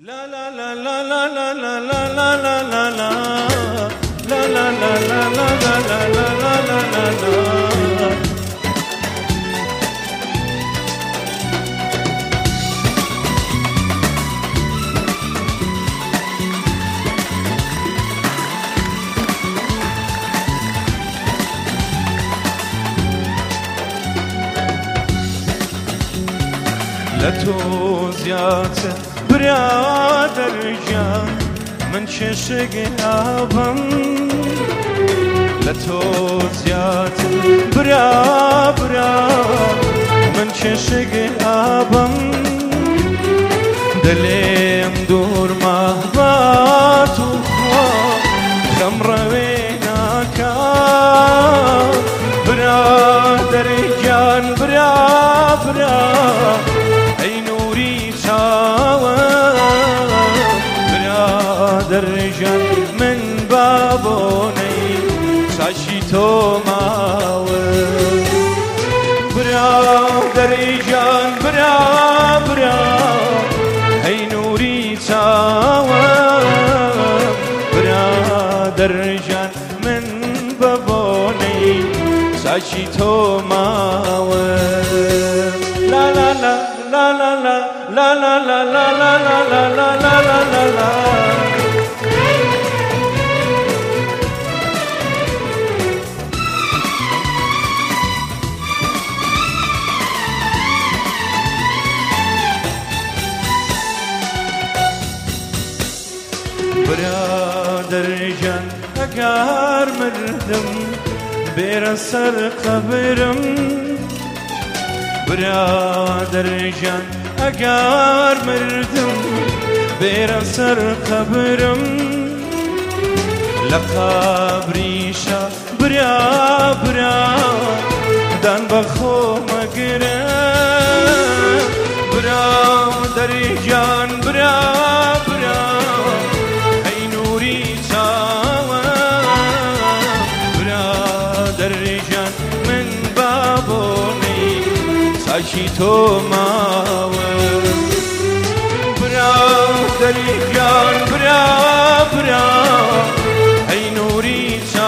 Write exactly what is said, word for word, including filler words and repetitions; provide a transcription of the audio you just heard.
لا لا لا لا لا لا لا لا لا لا لا لا لا لا لا لا لا لا لا لا. لا توزياته برادر جان من چشق آبم لا توزياته برا برا من چشق آبم دلیم دور مهبات و خواه خم روینا کن برادر جان برا برا ای نوری برادر جان من بابونی ساشی تو ماوه برادر جان برا برا ای نوری تاوه برادر جان من بابونی ساشی تو ماوه لا لا لا لا لا لا لا لا لا لا لا لا لا لا لا. برادر جان اگر مردم بیر سر قبرم برادر جان اگر مردم بیر سر قبرم لقبریشا برا برا دان بخو مگرم برادر جان برا برا ای نوری تاوه برادر جان من بابونی ساشی تو ماوه برادر جان برا برا ای نوری